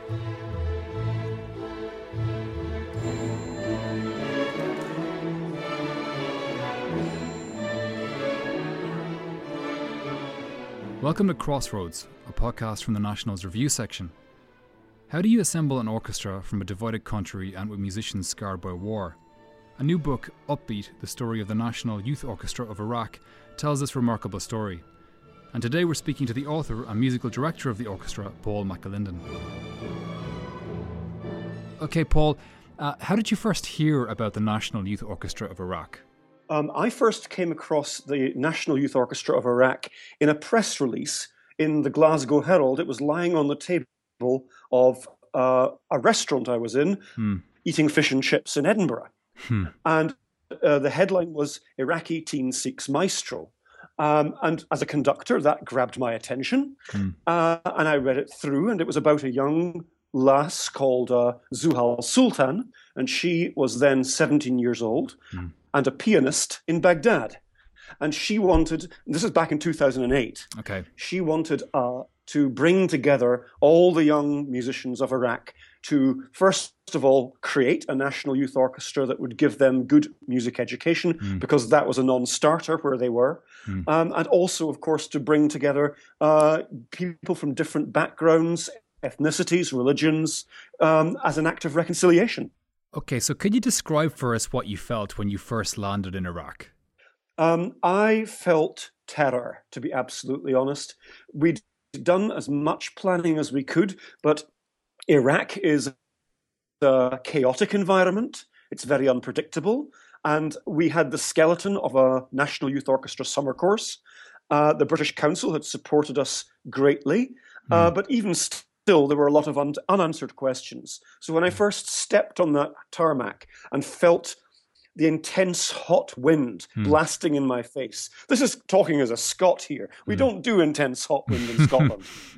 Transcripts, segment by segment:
Welcome to Crossroads, a podcast from the National's review section. How do you assemble an orchestra from a divided country and with musicians scarred by war? A new book, Upbeat, the story of the National Youth Orchestra of Iraq, tells this remarkable story. And today we're speaking to the author and musical director of the orchestra, Paul McAlinden. Okay, Paul, how did you first hear about the National Youth Orchestra of Iraq? I first came across the National Youth Orchestra of Iraq in a press release in the Glasgow Herald. It was lying on the table of a restaurant I was in, eating fish and chips in Edinburgh. And the headline was Iraqi Teen Seeks Maestro. And as a conductor, that grabbed my attention. And I read it through, and it was about a young lass called Zuhal Sultan, and she was then 17 years old. And a pianist in Baghdad. And she wanted, this is back in 2008, she wanted to bring together all the young musicians of Iraq to, first of all, create a national youth orchestra that would give them good music education, because that was a non-starter where they were. And also, of course, to bring together people from different backgrounds, ethnicities, religions, as an act of reconciliation. Okay, so could you describe for us what you felt when you first landed in Iraq? I felt terror, to be absolutely honest. We'd done as much planning as we could, but Iraq is a chaotic environment. It's very unpredictable. And we had the skeleton of a National Youth Orchestra summer course. The British Council had supported us greatly, but even still, there were a lot of unanswered questions. So when I first stepped on that tarmac and felt the intense hot wind blasting in my face, this is talking as a Scot here. We don't do intense hot wind in Scotland.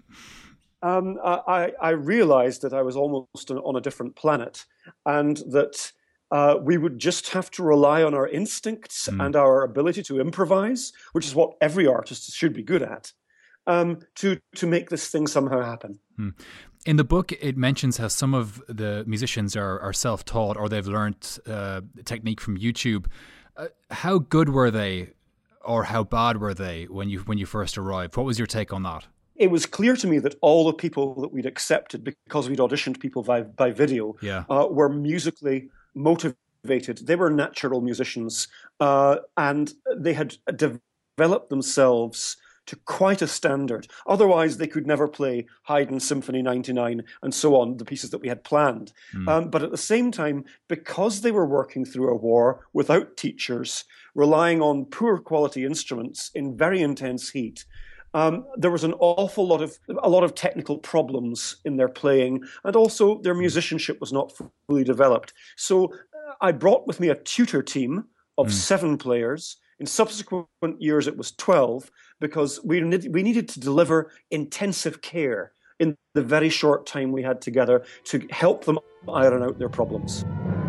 I realized that I was almost on a different planet, and that we would just have to rely on our instincts and our ability to improvise, which is what every artist should be good at. To make this thing somehow happen. In the book, it mentions how some of the musicians are self-taught, or they've learned technique from YouTube. How good were they, or how bad were they when you first arrived? What was your take on that? It was clear to me that all the people that we'd accepted, because we'd auditioned people by video, were musically motivated. They were natural musicians, and they had developed themselves to quite a standard. Otherwise, they could never play Haydn Symphony 99 and so on, the pieces that we had planned. But at the same time, because they were working through a war without teachers, relying on poor quality instruments in very intense heat, there was an awful lot of technical problems in their playing, and also their musicianship was not fully developed. So I brought with me a tutor team of 7 players. In subsequent years, it was 12, because we needed to deliver intensive care in the very short time we had together to help them iron out their problems.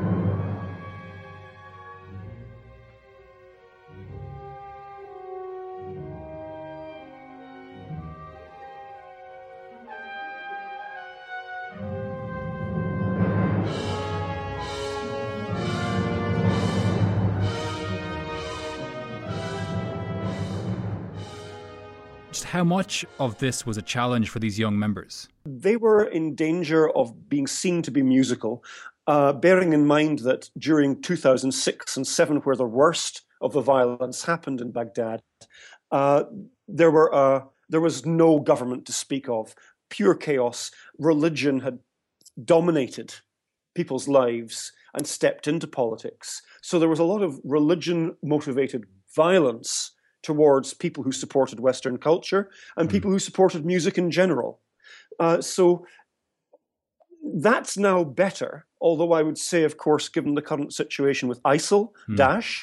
How much of this was a challenge for these young members? They were in danger of being seen to be musical, bearing in mind that during 2006 and 2007, where the worst of the violence happened in Baghdad, there was no government to speak of, pure chaos. Religion had dominated people's lives and stepped into politics. So there was a lot of religion-motivated violence towards people who supported Western culture and people who supported music in general. So that's now better, although I would say, of course, given the current situation with ISIL, Daesh,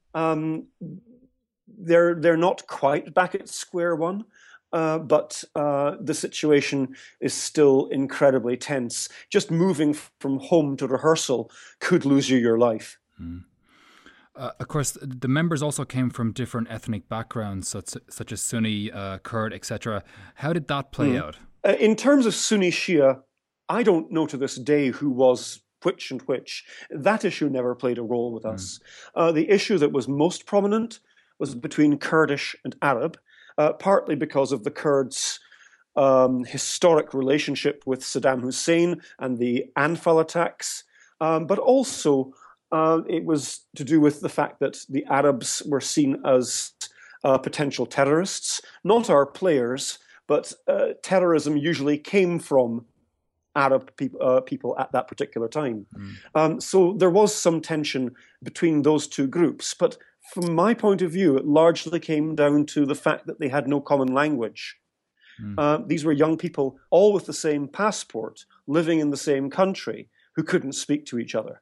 they're not quite back at square one, but the situation is still incredibly tense. Just moving from home to rehearsal could lose you your life. Of course, the members also came from different ethnic backgrounds, such as Sunni, Kurd, etc. How did that play out? In terms of Sunni Shia, I don't know to this day who was which and which. That issue never played a role with us. The issue that was most prominent was between Kurdish and Arab, partly because of the Kurds' historic relationship with Saddam Hussein and the Anfal attacks, but also it was to do with the fact that the Arabs were seen as potential terrorists, not our players, but terrorism usually came from Arab people at that particular time. So there was some tension between those two groups. But from my point of view, it largely came down to the fact that they had no common language. These were young people, all with the same passport, living in the same country, who couldn't speak to each other.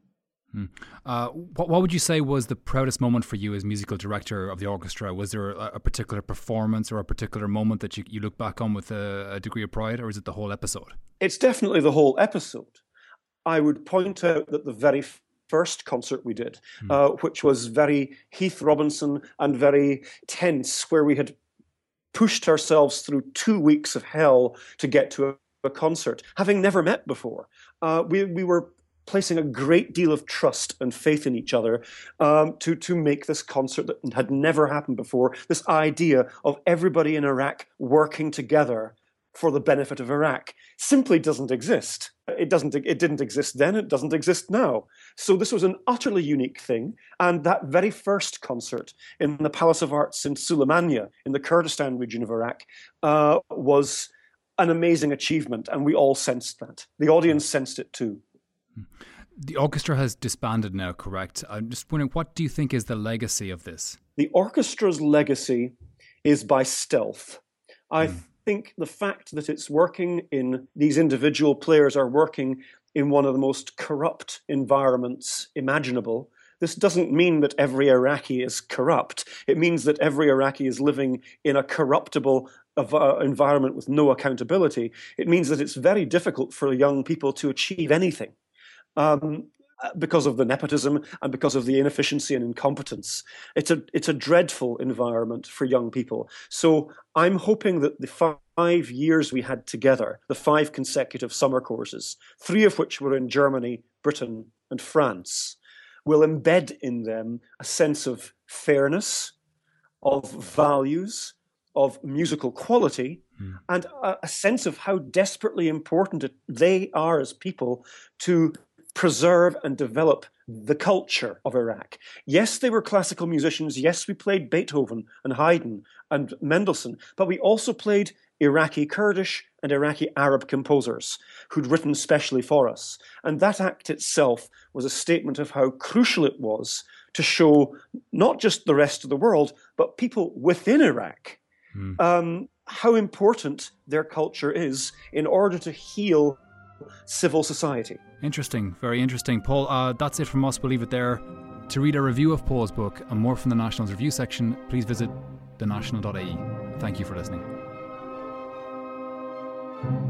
What would you say was the proudest moment for you as musical director of the orchestra? Was there a particular performance or a particular moment that you look back on with a degree of pride, or is it the whole episode? It's definitely the whole episode. I would point out that the very first concert we did, which was very Heath Robinson and very tense, where we had pushed ourselves through 2 weeks of hell to get to a concert, having never met before. We were placing a great deal of trust and faith in each other to make this concert that had never happened before. This idea of everybody in Iraq working together for the benefit of Iraq simply doesn't exist. It didn't exist then. It doesn't exist now. So this was an utterly unique thing. And that very first concert in the Palace of Arts in Suleimania, in the Kurdistan region of Iraq, was an amazing achievement. And we all sensed that. The audience sensed it too. The orchestra has disbanded now, correct? I'm just wondering, what do you think is the legacy of this? The orchestra's legacy is by stealth. I think the fact that it's working in, these individual players are working in one of the most corrupt environments imaginable. This doesn't mean that every Iraqi is corrupt. It means that every Iraqi is living in a corruptible environment with no accountability. It means that it's very difficult for young people to achieve anything. Because of the nepotism and because of the inefficiency and incompetence. It's a dreadful environment for young people. So I'm hoping that the 5 years we had together, the 5 consecutive summer courses, 3 of which were in Germany, Britain, and France, will embed in them a sense of fairness, of values, of musical quality, and a sense of how desperately important they are as people to preserve and develop the culture of Iraq. Yes, they were classical musicians. Yes, we played Beethoven and Haydn and Mendelssohn, but we also played Iraqi Kurdish and Iraqi Arab composers who'd written specially for us. And that act itself was a statement of how crucial it was to show not just the rest of the world, but people within Iraq, how important their culture is in order to heal civil society. Interesting, very interesting. Paul, that's it from us. We'll leave it there. To read a review of Paul's book and more from the National's review section, please visit thenational.ie. Thank you for listening.